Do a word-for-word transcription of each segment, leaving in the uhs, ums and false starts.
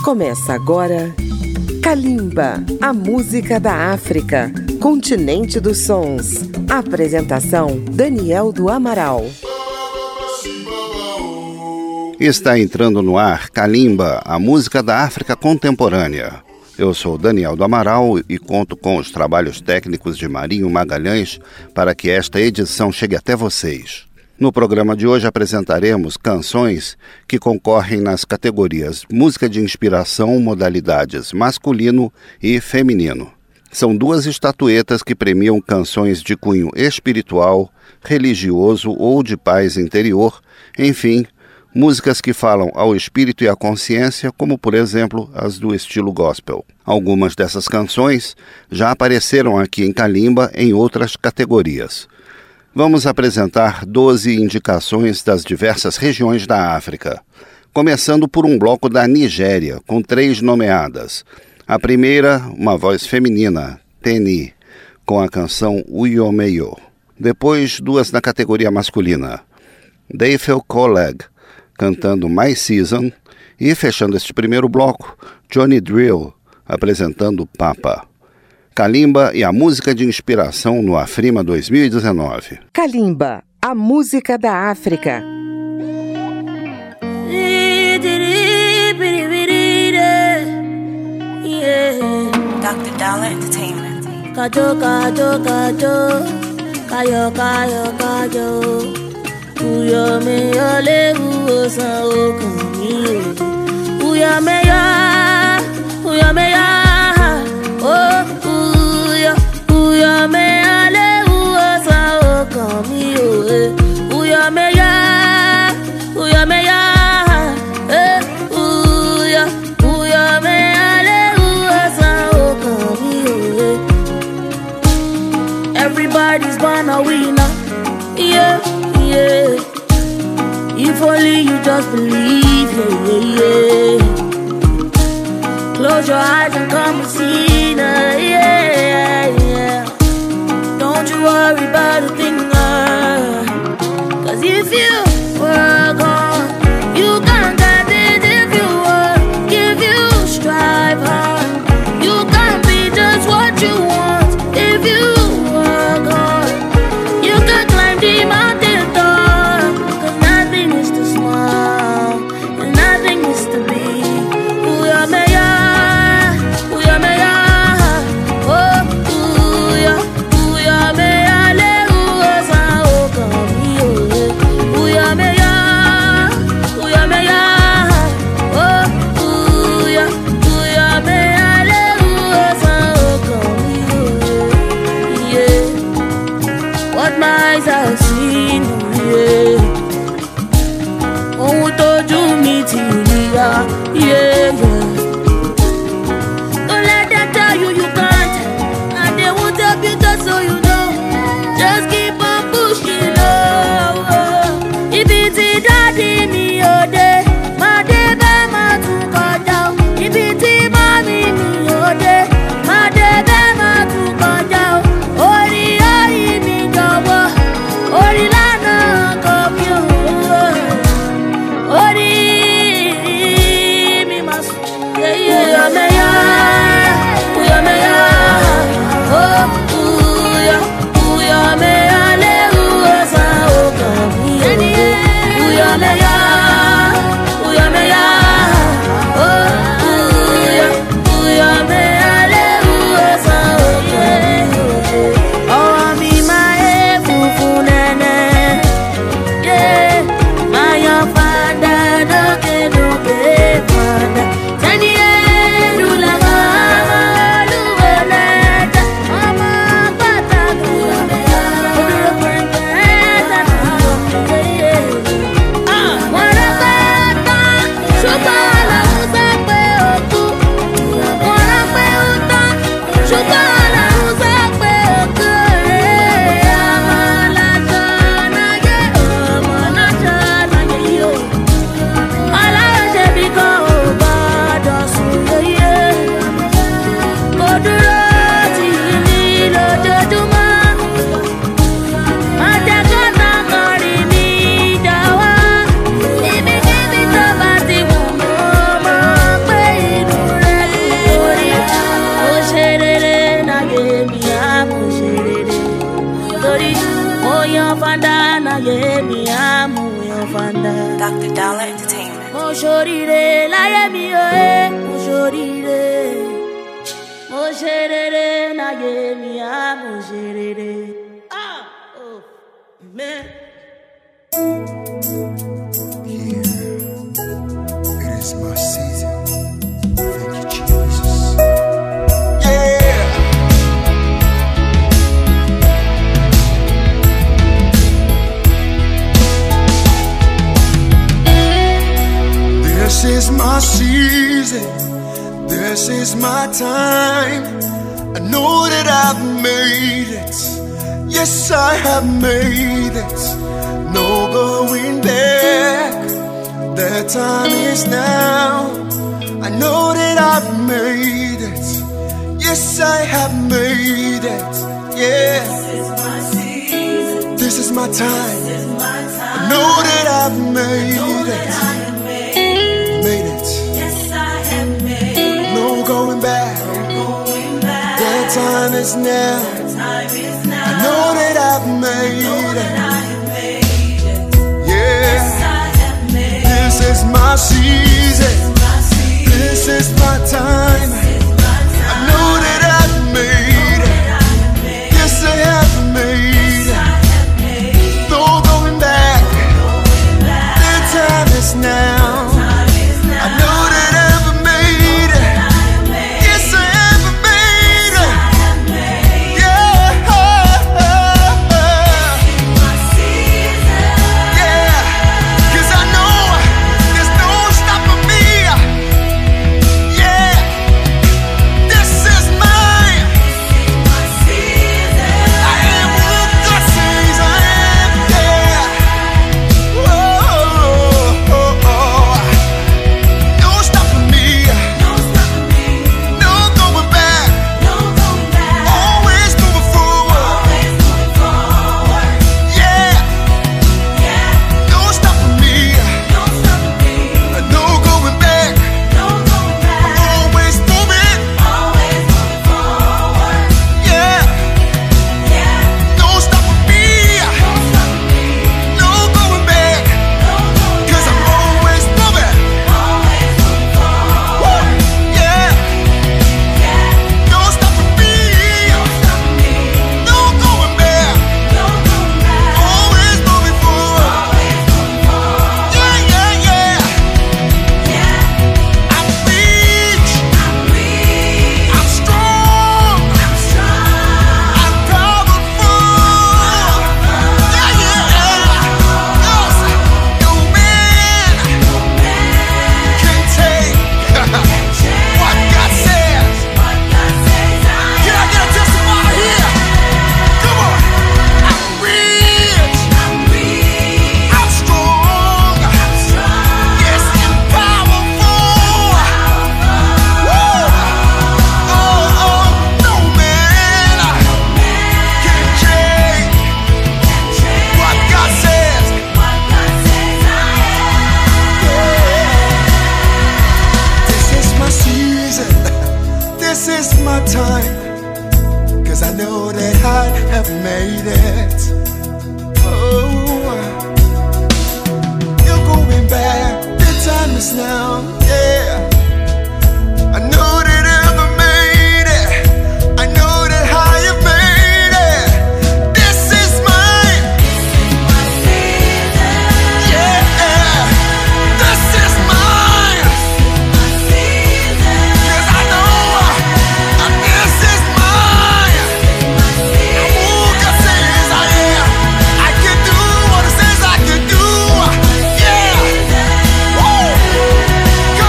Começa agora Kalimba, a música da África, continente dos sons. Apresentação Daniel do Amaral. Está entrando no ar Kalimba, a música da África contemporânea. Eu sou Daniel do Amaral e conto com os trabalhos técnicos de Marinho Magalhães para que esta edição chegue até vocês. No programa de hoje apresentaremos canções que concorrem nas categorias Música de Inspiração, modalidades masculino e feminino. São duas estatuetas que premiam canções de cunho espiritual, religioso ou de paz interior, enfim, músicas que falam ao espírito e à consciência, como, por exemplo, as do estilo gospel. Algumas dessas canções já apareceram aqui em Kalimba em outras categorias. Vamos apresentar doze indicações das diversas regiões da África, começando por um bloco da Nigéria, com três nomeadas. A primeira, uma voz feminina, Teni, com a canção Uyomeyo. Depois, duas na categoria masculina, Dayfel Coleg, cantando My Season, e fechando este primeiro bloco, Johnny Drill, apresentando Papa. Kalimba e a música de inspiração no Afrima dois mil e dezenove. Kalimba, a música da África. doutor Dollar Entertainment. Kajo, kajo, kajo, kayo, kayo, kajo. Uyo me yo le uo san o kan mi o. Uyo me ya, uyo me ya, oh uyo, uyo me ya le uo san o kan mi o. Uyo me ya, uyo me ya, eh uyo, uyo me ya le uo san o kan mi o. Everybody's born a winner, yeah. Yeah. If only you just believe, yeah, yeah, yeah. Close your eyes and come and see, nah, yeah, yeah. Don't you worry about a thing, nah. Cause if you work hard, you can get it if you work. If you strive hard, you can be just what you want. If you work hard, you can climb the mountain. Yeah, yeah. Don't let them tell you you can't, and they won't help you just so you know. Just keep on pushing, oh, oh. If it's a daddy, me, oh, day, my day, my to cut down. If it's a mommy, me, oh, day, my day, my to cut down. Oh, the eye, me, go, oh, the lana, come, you, oh, the Dollar Entertainment. Mo ṣoríire láyé mi o, eh. Mo ṣoríire. Mo ṣe rere láyé mi, ah, mo ṣe rere. Ah, oh, man. Yeah, it is my season. Thank you, Jesus. Yeah. This is my season. This is my time. I know that I've made it. Yes, I have made it. No going back. The time is now. I know that I've made it. Yes, I have made it. Yeah. This is my season. This is my time. This is my time. I know that I've made Know it. that I have made. Made it. Yes, I have made. No going back. No going back. The time is now. The time is now. I know that I've made Know it. that I have made it. Yeah. Yes, I have made. This is my season. My season. This is my time. This is my I time. know that I've made it. That I have made. Yes, I have made Yes, it. I have made. No going back. Going back. The time is now. Time is now. I know that I've made it. I have made. Yes, I have made it. I have made. Yeah. My season. Yeah. 'Cause I know there's no stopping me. Yeah. This is mine. My season. I am who God says I am. Yeah. Whoa. No stopping me. No stopping me. No going back. No going back. Always moving forward. Always moving forward. Yeah. Yeah. No stopping me. No stopping me. No going back. No going back. Always moving. Always moving forward. Yeah. Yeah. No stopping me. No stopping me. No going back. No going 'Cause I'm back. always moving. Always moving forward. Yeah. Yeah. No stopping me. No stopping me. No going back. No going back. Always moving forward. Always moving forward. Yeah, yeah, yeah. Yeah. I'm rich. I'm weak. I'm strong. I'm strong. I'm powerful. Yeah, yeah, yeah. Yes. No man can take what God says. What God says I Can I get a testimony here? Come on. I'm rich. I'm weak. I'm strong. I'm strong. Yes, and powerful. Woo. Oh, oh, no man can change what God says. What God says I This is my season. This is my time. 'Cause I know that I have made it. Oh, you're going back. The time is now. Yeah. I know that I've made it. I know that I have made it. This is mine. my season. Yeah. This is mine. My season. 'Cause I know uh, this is mine. My season. Who God says I am. I can do what it says I can do. Yeah. Woo.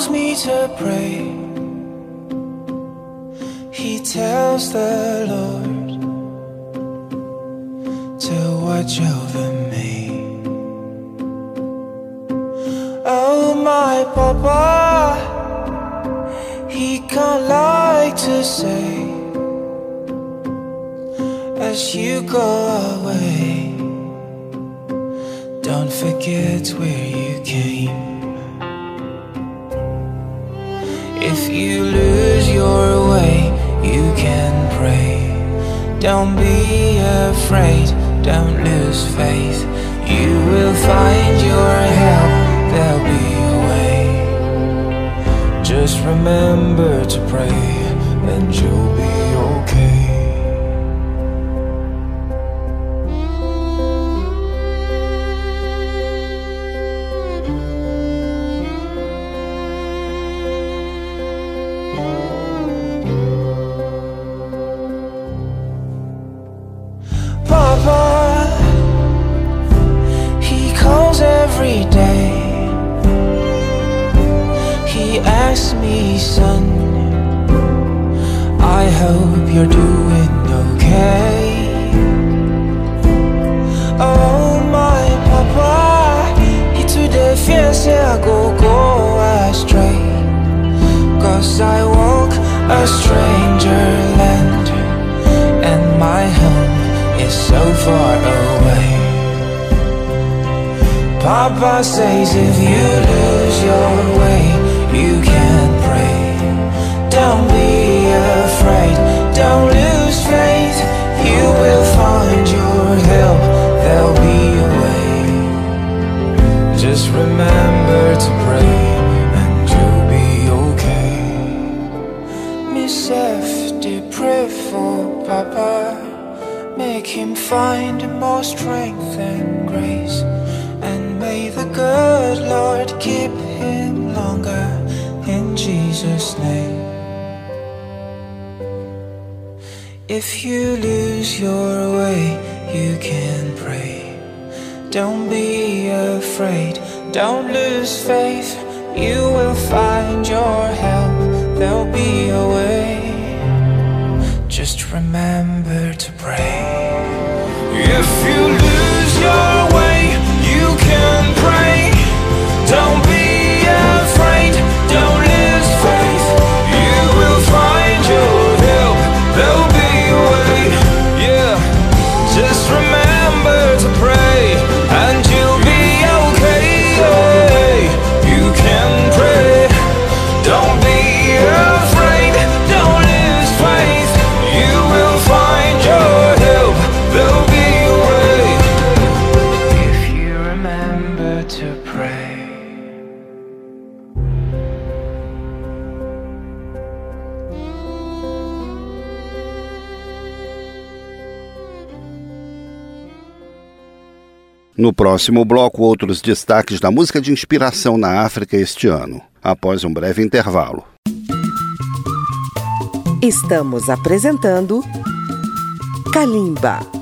calls me to pray. He tells the Lord to watch over me. Oh, my Papa, he can't like to say, as you go away, don't forget where you came. If you lose your way, you can pray. Don't be afraid, don't lose faith. You will find your help, there'll be a way. Just remember to pray, and you'll be okay. Every day he asks me, son, I hope you're doing okay. Oh, my Papa, he today fears I go go astray, 'cause I walk a stranger land, and my home is so far away. Papa says if you lose your way, you can pray. Don't be afraid, don't lose faith. You will find your help, there'll be a way. Just remember to pray, and you'll be okay. Miss F, do pray for Papa. Make him find more strength and grace. May the good Lord keep him longer, in Jesus' name. If you lose your way, you can pray. Don't be afraid, don't lose faith. You will find your help, there'll be a way. Just remember to pray. If you lose your way, you can pray. Don't be afraid, don't lose faith. You will find your help, there'll be a way. Yeah, just remember to pray, and you'll be okay. You can pray. Don't be afraid, don't lose faith. You will find your help, there'll be a way. If you remember to pray. No próximo bloco, outros destaques da música de inspiração na África este ano, após um breve intervalo. Estamos apresentando Kalimba.